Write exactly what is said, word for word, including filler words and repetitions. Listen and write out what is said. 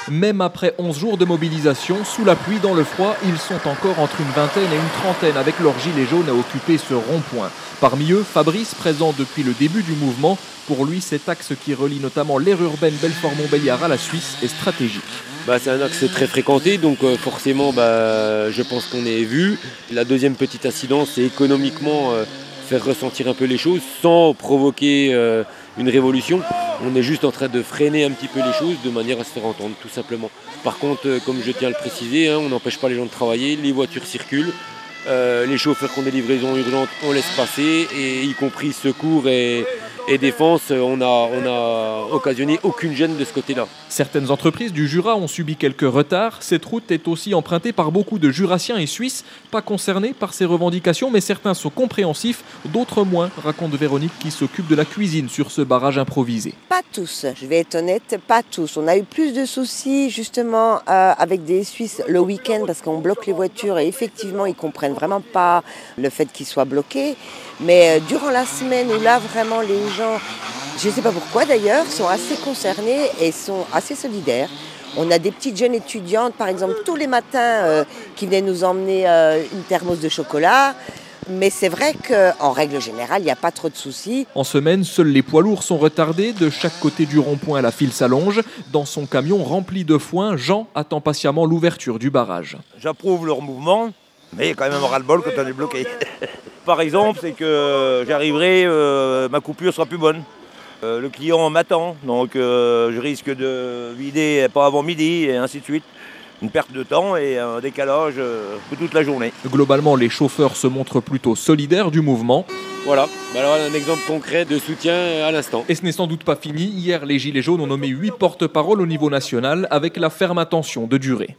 Même après onze jours de mobilisation, sous la pluie, dans le froid, ils sont encore entre une vingtaine et une trentaine avec leurs gilets jaunes à occuper ce rond-point. Parmi eux, Fabrice, présent depuis le début du mouvement. Pour lui, cet axe qui relie notamment l'aire urbaine Belfort-Montbéliard à la Suisse est stratégique. Bah, c'est un axe très fréquenté, donc euh, forcément bah, je pense qu'on est vu. La deuxième petite incidence, c'est économiquement euh, faire ressentir un peu les choses sans provoquer euh, une révolution. On est juste en train de freiner un petit peu les choses de manière à se faire entendre, tout simplement. Par contre, euh, comme je tiens à le préciser, hein, on n'empêche pas les gens de travailler, les voitures circulent. Euh, les chauffeurs qui ont des livraisons urgentes, on laisse passer, et y compris secours et, et défense, on n'a on a occasionné aucune gêne de ce côté-là. Certaines entreprises du Jura ont subi quelques retards. Cette route est aussi empruntée par beaucoup de Jurassiens et Suisses, pas concernés par ces revendications, mais certains sont compréhensifs, d'autres moins, raconte Véronique qui s'occupe de la cuisine sur ce barrage improvisé. Pas tous, je vais être honnête, pas tous. On a eu plus de soucis justement euh, avec des Suisses le week-end parce qu'on bloque les voitures et effectivement ils comprennent vraiment pas le fait qu'ils soient bloqués. Mais euh, durant la semaine où là vraiment les gens, je ne sais pas pourquoi d'ailleurs, sont assez concernés et sont assez solidaires. On a des petites jeunes étudiantes par exemple tous les matins euh, qui venaient nous emmener euh, une thermos de chocolat. Mais c'est vrai qu'en règle générale, il n'y a pas trop de soucis. En semaine, seuls les poids lourds sont retardés. De chaque côté du rond-point, la file s'allonge. Dans son camion rempli de foin, Jean attend patiemment l'ouverture du barrage. J'approuve leur mouvement, mais il y a quand même un ras-le-bol quand on est bloqué. Par exemple, c'est que j'arriverai, euh, ma coupure sera plus bonne. Euh, le client m'attend, donc euh, je risque de vider pas avant midi et ainsi de suite. Une perte de temps et un décalage pour toute la journée. Globalement, les chauffeurs se montrent plutôt solidaires du mouvement. Voilà, alors un exemple concret de soutien à l'instant. Et ce n'est sans doute pas fini. Hier, les Gilets jaunes ont nommé huit porte-paroles au niveau national avec la ferme intention de durer.